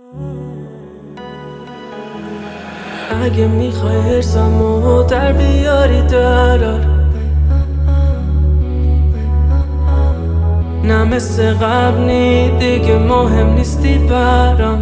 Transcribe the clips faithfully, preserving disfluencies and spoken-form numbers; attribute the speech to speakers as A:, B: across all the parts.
A: اگه میخوای حرسمو در بیاری درار، نه مثل قبل نی دیگه مهم نیستی برام.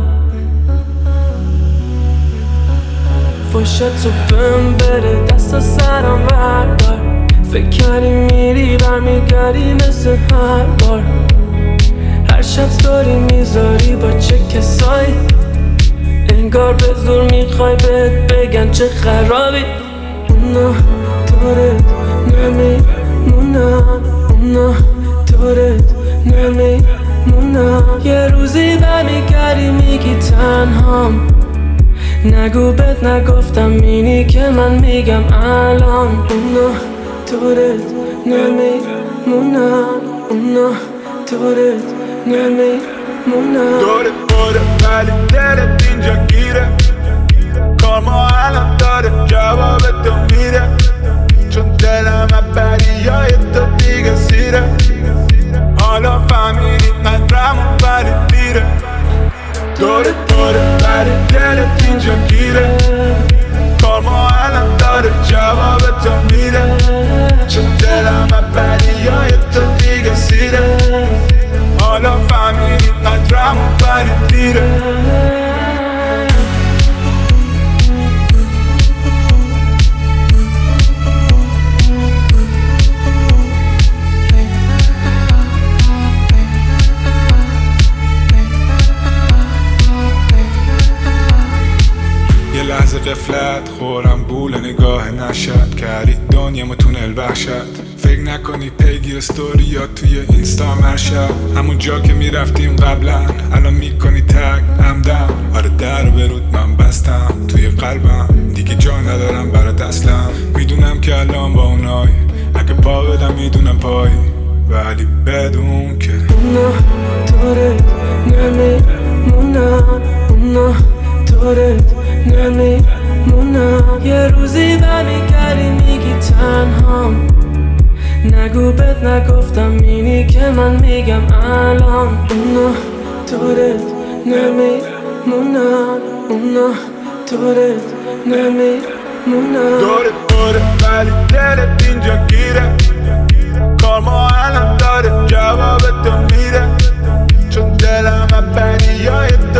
A: فوشت تو بهم بره دست سرم بردار، فکر کردی میری برمیگردی مثل هر بار. هر شب ستوری میذاری با چه کسایی، انگار به زور میخوای بهت بگن چه خرابی. اونا دورت نمیمونن، اونا دورت نمیمونن. یه روزی برمیگردی میگی تنهام، نگو بهت نگفتم اینی که من میگم الان. اونا دورت نمیمونن، اونا دورت نمیمونن.
B: دورت بره ولی دلت اینجا گیره، کار ما الان داره جواب تو میره، چون دلم بدیای تو دیگه سیره. حالا فهمیدی قدرمون ولی دیره. دورت بره ولی دلت اینجا گیره، کار ما الان داره جواب تو میره، چون دلم بدیای تو دیگه سیره. حالا فهمیدی قدرمون ولی دیره. یه لحظه قفلت خورم گول نگاه نشد، کردی دنیا متونل وحشت. فکر نکنی پیگیر ستوری یا توی اینستا مرشد، همون جا که میرفتیم قبلا الان میکنی تگ همدم. آره در برود من بستم توی قلبم، دیگه جا ندارم برات اصلا. میدونم که الان با اونای اگه پا بدم میدونم پای، ولی بدون که
A: اونا دورت نمیمونن، اونا دورت نمیمونن. یه روزی برمیگردی میگی تنهام، نگو بهت نگفتم اینی که من میگم الان. اونا دورت نمیمونن، اونا دورت نمیمونن.
B: دورت بره ولی دلت اینجا گیره، کار ما الان داره جواب تو میره، چون دلم بدیای